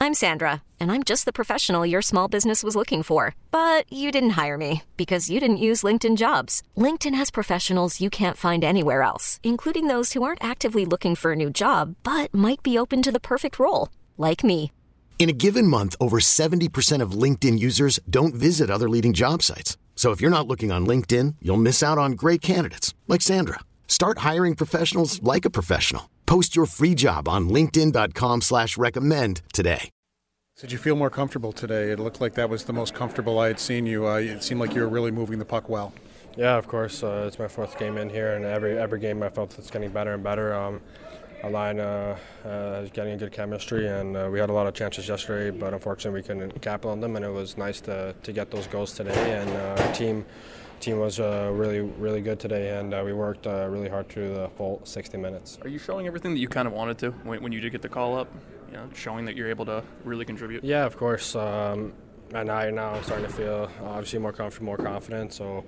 I'm Sandra, and I'm just the professional your small business was looking for. But you didn't hire me because you didn't use LinkedIn Jobs. LinkedIn has professionals you can't find anywhere else, including those who aren't actively looking for a new job, but might be open to the perfect role, like me. In a given month, over 70% of LinkedIn users don't visit other leading job sites. So if you're not looking on LinkedIn, you'll miss out on great candidates like Sandra. Start hiring professionals like a professional. Post your free job on linkedin.com/recommend today. Did you feel more comfortable today? It looked like that was the most comfortable I had seen you. It seemed like you were really moving the puck well. Yeah, of course. It's my fourth game in here, and every game I felt it's getting better and better. Our line is getting a good chemistry, and we had a lot of chances yesterday, but unfortunately we couldn't capitalize on them, and it was nice to get those goals today. And our team was really good today, and we worked really hard through the full 60 minutes. Are you showing everything that you kind of wanted to when you did get the call up? You know, showing that you're able to really contribute? Yeah, of course. And now I'm starting to feel obviously more comfortable, more confident, so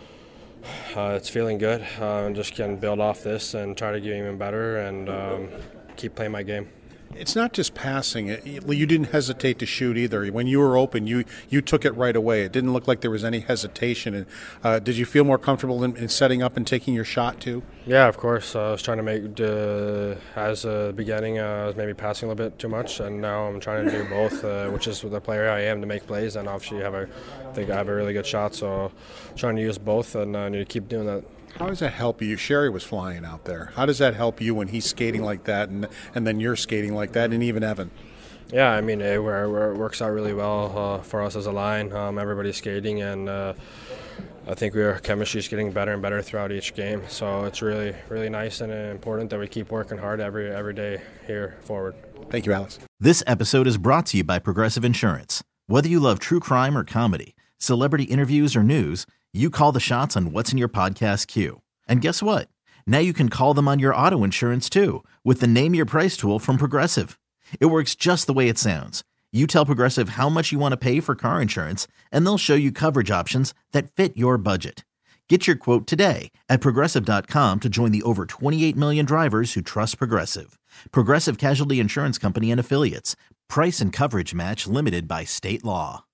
it's feeling good. I'm just going to build off this and try to get even better and keep playing my game. It's not just passing. You didn't hesitate to shoot either. When you were open, you took it right away. It didn't look like there was any hesitation. And, did you feel more comfortable in setting up and taking your shot too? Yeah, of course. I was trying to make, as a beginning, I was maybe passing a little bit too much, and now I'm trying to do both, which is the player I am, to make plays, and obviously I think I have a really good shot, so I'm trying to use both, and I need to keep doing that. How does that help you? Sherry was flying out there. How does that help you when he's skating like that and then you're skating like that, and even Evan? Yeah, I mean, it works out really well for us as a line. Everybody's skating, and I think our chemistry is getting better and better throughout each game. So it's really, really nice and important that we keep working hard every day here forward. Thank you, Alex. This episode is brought to you by Progressive Insurance. Whether you love true crime or comedy, celebrity interviews or news, you call the shots on what's in your podcast queue. And guess what? Now you can call them on your auto insurance too with the Name Your Price tool from Progressive. It works just the way it sounds. You tell Progressive how much you want to pay for car insurance, and they'll show you coverage options that fit your budget. Get your quote today at Progressive.com to join the over 28 million drivers who trust Progressive. Progressive Casualty Insurance Company and Affiliates. Price and coverage match limited by state law.